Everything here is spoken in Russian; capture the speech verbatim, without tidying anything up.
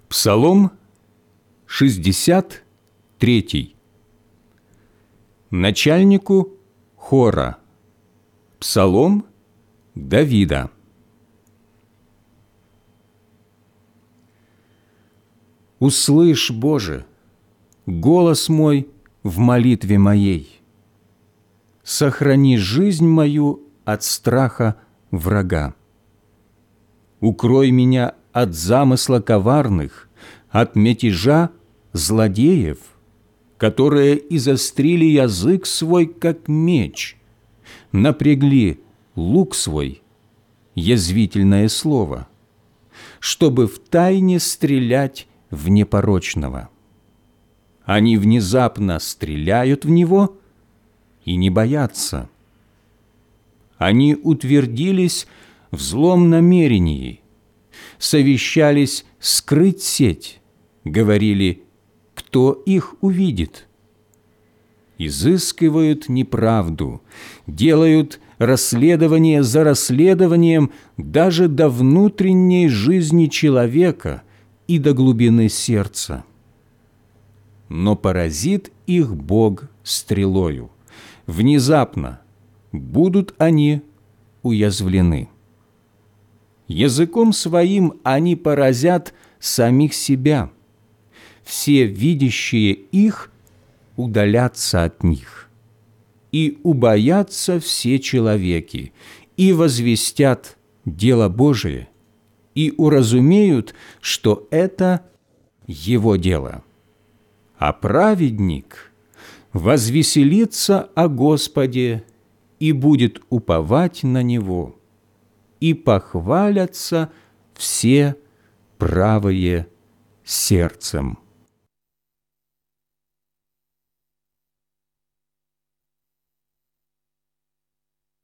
Псалом шестьдесят три. Начальнику хора. Псалом Давида. Услышь, Боже, голос мой в молитве моей. Сохрани жизнь мою от страха врага. Укрой меня от замысла коварных, от мятежа злодеев, которые изострили язык свой, как меч, напрягли лук свой, язвительное слово, чтобы втайне стрелять в непорочного. Они внезапно стреляют в него и не боятся. Они утвердились в злом намерении, совещались скрыть сеть, говорили: кто их увидит? Изыскивают неправду, делают расследование за расследованием даже до внутренней жизни человека и до глубины сердца. Но поразит их Бог стрелою. Внезапно будут они уязвлены. Языком своим они поразят самих себя. Все видящие их удалятся от них. И убоятся все человеки, и возвестят дело Божие, и уразумеют, что это его дело. А праведник возвеселится о Господе и будет уповать на Него, и похвалятся все правые сердцем.